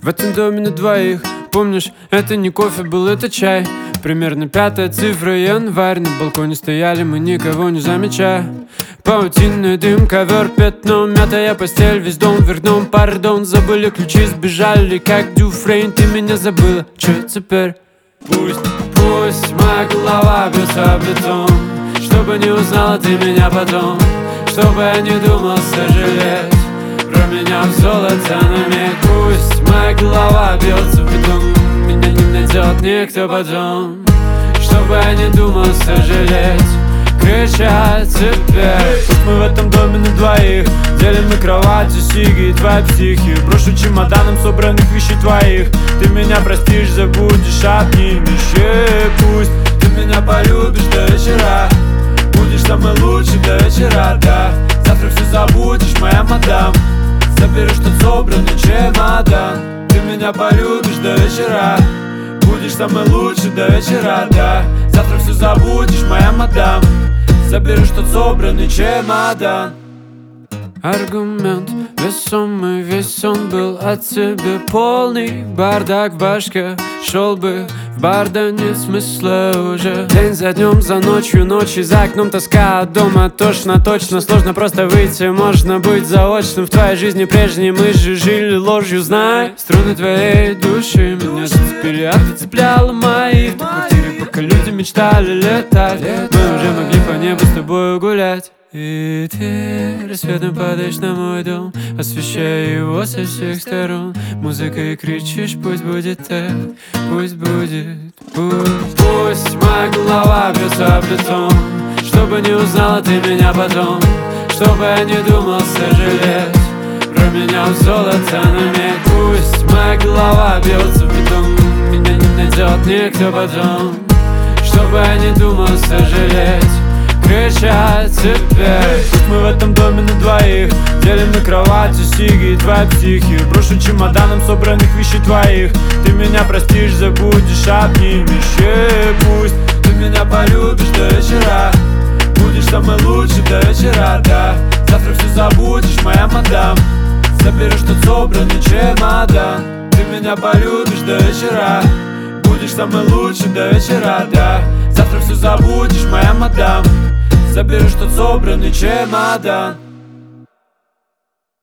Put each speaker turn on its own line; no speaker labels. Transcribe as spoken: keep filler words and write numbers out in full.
В этом доме на двоих. Помнишь, это не кофе был, это чай. Примерно пятая цифра, январь. На балконе стояли мы, никого не замечая. Паутинный дым, ковер, пятно, мятая постель, весь дом вверх дном, пардон. Забыли ключи, сбежали, как Дюфрейн. Ты меня забыла, чё теперь? Пусть, пусть моя голова бьется в бетон, чтобы не узнала ты меня потом, чтобы я не думал сожалеть про меня в золото на миг. Пусть моя голова бьется в бетон, меня не найдет никто потом, чтобы я не думал сожалеть, кричать теперь. Пусть мы в этом доме на двоих делим на кровати сиги и твои психи. Брошу чемоданом собранных вещей твоих. Ты меня простишь, забудешь, обнимешь. Пусть ты меня полюбишь до вечера, будешь самый лучший до вечера, да. Завтра все забудешь, моя мадам, заберешь тот собранный чемодан. Ты меня полюбишь до вечера, будешь самый лучший до вечера, да. Завтра все забудешь, моя мадам, заберешь тот собранный чемодан. Аргумент весомый, весь он был от тебя полный. Бардак в башке, шел бы в бар, да нет смысла уже. День за днем, за ночью, ночи за окном тоска, от дома тошно, точно, сложно просто выйти. Можно быть заочным в твоей жизни прежней, мы же жили ложью, знай. Струны твоей души меня зацепили, а ты цепляла мои в квартире, пока люди мечтали летать. Мы уже могли по небу с тобой гулять. И ты рассветом падаешь на мой дом, освещая его со всех сторон музыкой, кричишь: пусть будет так, пусть будет, пусть. Пусть моя голова бьется в бетон, чтобы не узнала ты меня потом, чтобы я не думал сожалеть про меня в золото на миг. Пусть моя голова бьется в бетон, меня не найдет никто потом, чтобы я не думал сожалеть, кричать теперь. Пусть мы в этом доме на двоих делим на кровати сиги и твои психи. Брошу чемоданом собранных вещей твоих. Ты меня простишь, забудешь, обнимешь. И пусть ты меня полюбишь до вечера, будешь самый лучший до вечера, да. Завтра все забудешь, моя мадам, заберешь тот собранный чемодан. Ты меня полюбишь до вечера, будешь самый лучший до вечера, да. Завтра все забудешь, моя мадам, заберешь тот собранный чемодан.